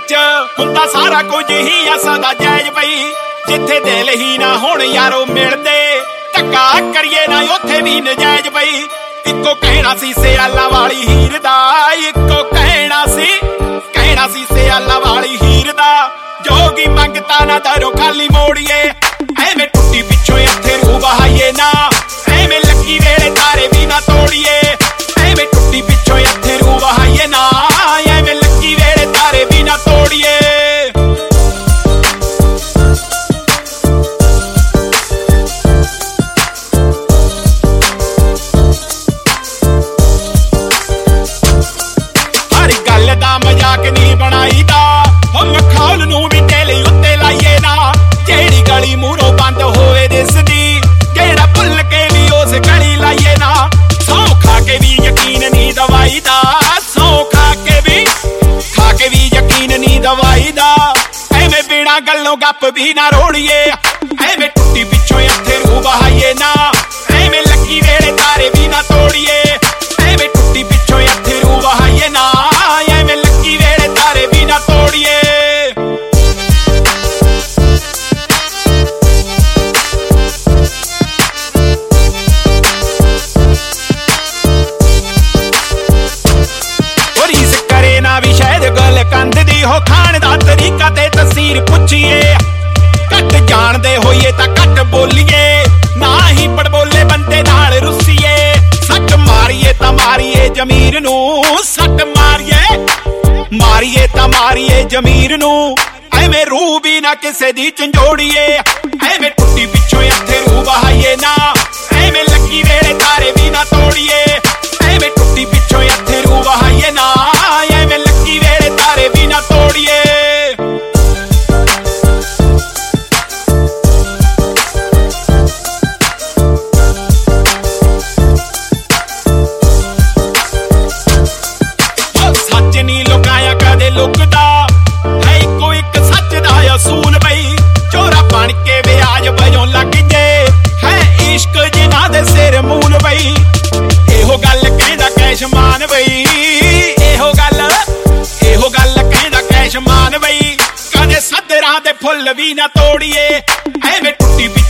ਵਿੱਚ ਹੁੰਦਾ ਸਾਰਾ ਕੁਝ ਹੀ ਆ ਸਦਾ ਜਾਇਜ਼ ਬਈ। ਜਿੱਥੇ ਦਿਲ ਹੀ ਨਾ ਹੁਣ ਯਾਰੋ ਮਿਲਦੇ, ਧੱਕਾ ਕਰੀਏ ਨਾ ਉੱਥੇ ਵੀ ਨਜਾਇਜ਼ ਬਈ। ਇੱਕੋ ਕਹਿਣਾ ਸੀ ਸਿਆਲਾਂ ਵਾਲੀ ਹੀਰ ਦਾ, ਇੱਕੋ ਕਹਿਣਾ ਸੀ ਸਿਆਲਾਂ ਵਾਲੀ ਹੀਰ ਦਾ। ਜੋਗੀ ਮੰਗਤਾ ਨਾ ਦਰੋਂ ਖਾਲੀ ਮੋੜੀਏ, ਐਵੇਂ ਟੁੱਟੀ ਪਿੱਛੋਂ ਇੱਥੇ ਰੂਹ ਬਹਾਈਏ ਨਾ। ਐਵੇਂ ਲੱਗੀ ਵੇਲੇ ਤਾਰੇ ਵੀ ਨਾ ਤੋੜੀਏ, ਐਵੇਂ ਟੁੱਟੀ ਪਿੱਛੋਂ ਇੱਥੇ ਰੂਹ ਬਹਾਈਏ ਨਾ। ਐਵੇਂ ਲੱਗੀ ਵੇਲੇ ਤਾਰੇ ਵੀ ਨਾ ਤੋੜੀਏ। ਹਰ ਗੱਲ ਦਾ ਮਜ਼ਾਕ ਨਹੀਂ ਬਣਾਈਦਾ, ਮਖੌਲ ਨੂੰ ਵੀ ਦਿਲ ਉੱਤੇ ਲਾਈਏ ਨਾ। ਜਿਹੜੀ ਗਲੀ ਮੂਹਰੋਂ ਬੰਦ ਹੋਵੇ ਦਿਸਦੀ, ਜਿਹੜਾ ਭੁੱਲ ਕੇ ਵੀ ਉਸ ਗਲੀ ਲਾਈਏ ਨਾ। ਸੌਂ ਖਾ ਕੇ ਵੀ ਯਕੀਨ ਨਹੀਂ ਦਵਾਈਦਾ, ਸੌਂ ਖਾ ਕੇ ਵੀ ਯਕੀਨ ਨਹੀਂ ਦਵਾਈਦਾ। ਐਵੇਂ ਬਿਨਾਂ ਗੱਲੋਂ ਗੱਪ ਵੀ ਨਾ ਰੋੜੀਏ, ਐਵੇਂ ਟੁੱਟੀ ਪਿੱਛੋਂ ਇੱਥੇ ਰੂਹ ਬਹਾਈਏ ਨਾ। ਐਵੇਂ ਲੱਗੀ ਵੇਲੇ ਤਾਰੇ ਵੀ ਨਾ ਤੋੜੀਏ, ਐਵੇਂ ਟੁੱਟੀ ਪਿੱਛੋਂ ਇੱਥੇ ਰੂਹ ਬਹਾਈਏ ਨਾ। ਐਵੇਂ ਲੱਗੀ ਵੇਲੇ ਤਾਰੇ ਵੀ ਨਾ ਤੋੜੀਏ। ਵੀ ਸ਼ਾਇਦ ਗੱਲ ਕੰਧ ਦੀ ਹੋ, ਖਾਣ ਦਾ ਤਰੀਕਾ ਤੇ ਤਸਵੀਰ ਪੁੱਛੀਏ। ਘੱਟ ਜਾਣਦੇ ਹੋਈਏ ਤਾਂ ਘੱਟ ਬੋਲੀਏ, ਨਾ ਹੀ ਪੜਬੋਲੇ ਬੰਦੇ ਨਾਲ ਰੁੱਸੀਏ। ਸੱਟ ਮਾਰੀਏ ਤਾਂ ਮਾਰੀਏ ਜ਼ਮੀਰ ਨੂੰ, ਸੱਟ ਮਾਰੀਏ ਤਾਂ ਮਾਰੀਏ ਜ਼ਮੀਰ ਨੂੰ। ਐਵੇਂ ਰੂਹ ਵੀ ਨਾ ਕਿਸੇ ਦੀ ਝੰਜੋੜੀਏ, ਐਵੇਂ ਟੁੱਟੀ ਪਿੱਛੋਂ ਇੱਥੇ ਰੂਹ ਬਹਾਈਏ ਨਾ। ਐਵੇਂ ਲੱਗੀ ਵੇਲੇ ਤਾਰੇ ਵੀ ਨਾ ਤੋੜੀਏ, ਐਵੇਂ ਟੁੱਟੀ ਪਿੱਛੋਂ ਇੱਥੇ ਰੂਹ ਬਹਾਈਏ ਨਾ। ਐਵੇਂ ਲੱਗੀ ਵੇਲੇ ਤਾਰੇ ਵੀ ਨਾ ਤੋੜੀਏ। ਸੱਚ ਨਹੀਂ ਲੁਕਾਇਆ ਕਦੇ ਲੁਕਦਾ, ਹੈ ਇੱਕੋ ਇੱਕ ਸੱਚ ਦਾ ਅਸੂਲ ਬਈ। ਚੋਰਾ ਬਣ ਕੇ ਵਿਆਜ ਵਜੋਂ ਲੱਗ ਜੇ, ਹੈ ਇਸ਼ਕ ਜਿਨ੍ਹਾਂ ਦੇ ਸਿਰ ਮੂਲ ਬਈ। ਇਹੋ ਗੱਲ ਕਹਿੰਦਾ ਕੈਸ਼ਮਾਨ ਬਈ, ਇਹੋ ਗੱਲ ਕਹਿੰਦਾ ਕੈਸ਼ਮਾਨ ਬਈ। ਕਦੇ ਸੱਦਰਾਂ ਦੇ ਫੁੱਲ ਵੀ ਨਾ ਤੋੜੀਏ, ਐਵੇਂ ਟੁੱਟੀ